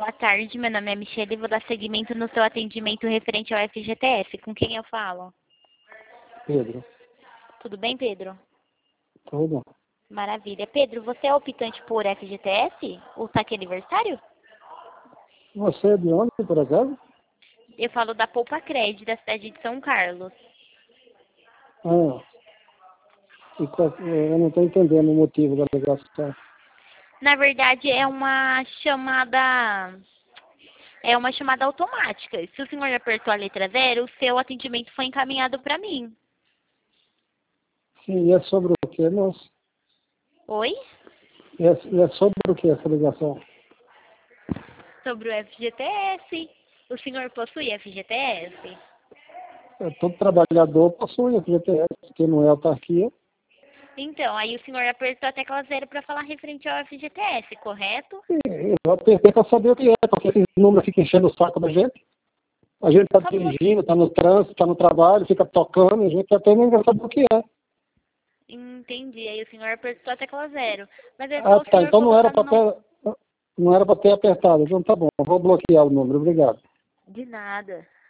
Boa tarde, meu nome é Michelle e vou dar seguimento no seu atendimento referente ao FGTS. Com quem eu falo? Pedro. Tudo bem, Pedro? Tudo. Maravilha. Pedro, você é optante por FGTS? O saque aniversário? Você é de onde, por acaso? Eu falo da Poupa Cred, da cidade de São Carlos. Ah, eu não estou entendendo o motivo da ligação. Na verdade, é uma chamada... É uma chamada automática. Se o senhor apertou a letra 0, o seu atendimento foi encaminhado para mim. Sim, e é sobre o que, moço? Oi? E é sobre o que essa ligação? Sobre o FGTS. O senhor possui FGTS? Todo trabalhador possui FGTS, que não é autarquia. Então, aí o senhor apertou a tecla 0 para falar referente ao FGTS, correto? E eu apertei para saber o que é, porque esses números ficam enchendo o saco da gente. A gente está Como você... dirigindo, está no trânsito, está no trabalho, fica tocando, a gente até nem quer saber o que é. Entendi, aí o senhor apertou a tecla 0. Mas é só Ah, o tá, senhor então colocar no... não era para ter apertado. Então tá bom, eu vou bloquear o número, obrigado. De nada.